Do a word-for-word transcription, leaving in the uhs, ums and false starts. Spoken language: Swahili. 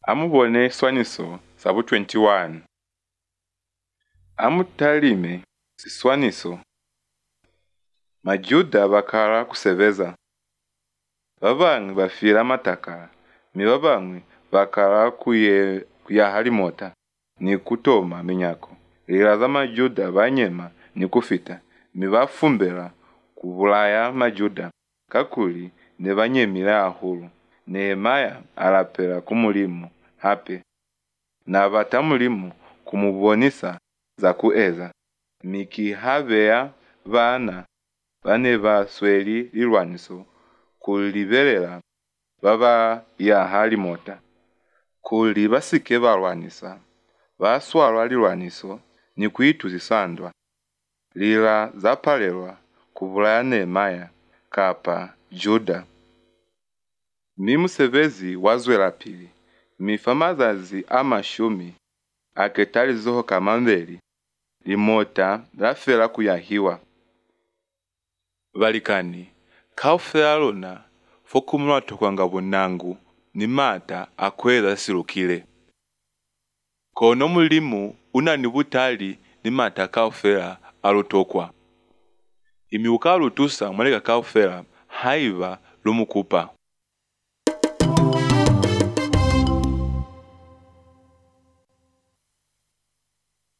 Amubone swaniso sabu twenty-one. Amutalime swaniso. Majuda bakara kuseveza. Babangwi bafira mataka. Mi babangwi bakara kuye kuya halimota. Ni kutoma minyako. Liraza majuda banyema ni kufita. Mi bafumbera kubulaya majuda. Kakuli ne banyemira ahuru. Nehemaya alapela kumulimu hape. Na batamulimu kumubonisa za kueza. Miki havea vana bane basweli lilwaniso kulibelela baba ya halimota. Kuli basike balwanisa baswalwa lilwaniso ni kuitu zisandwa. Lila zapalelwa kubulaya Nehemaya kapa Juda. Mimusevezi wazwela pili. Mifamazazi amashumi aketali zoho kamambeli. Limota lafela kuyahiwa. Valikani, kaufela lona fokumulato kwa ngabunangu ni mata akweza silukile. Kono mulimu unanibutali ni mata kaufela alutokwa. Imiuka alutusa mwalega kaufela haiva lumukupa.